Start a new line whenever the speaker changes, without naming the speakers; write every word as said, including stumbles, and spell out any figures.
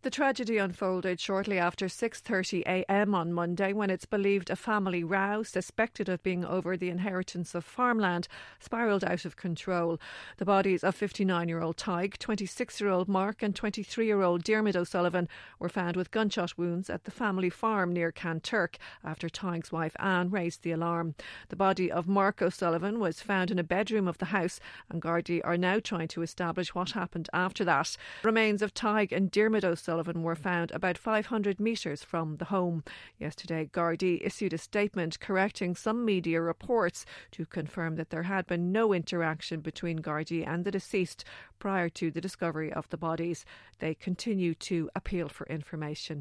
The tragedy unfolded shortly after six thirty a m on Monday when it's believed a family row, suspected of being over the inheritance of farmland, spiralled out of control. The bodies of fifty-nine-year-old Tig, twenty-six-year-old Mark and twenty-three-year-old Diarmuid O'Sullivan were found with gunshot wounds at the family farm near Canturk after Tig's wife Anne raised the alarm. The body of Mark O'Sullivan was found in a bedroom of the house, and Gardaí are now trying to establish what happened after that. Remains of Tig and Diarmuid O'Sullivan were found about five hundred metres from the home. Yesterday, Gardaí issued a statement correcting some media reports to confirm that there had been no interaction between Gardaí and the deceased prior to the discovery of the bodies. They continue to appeal for information.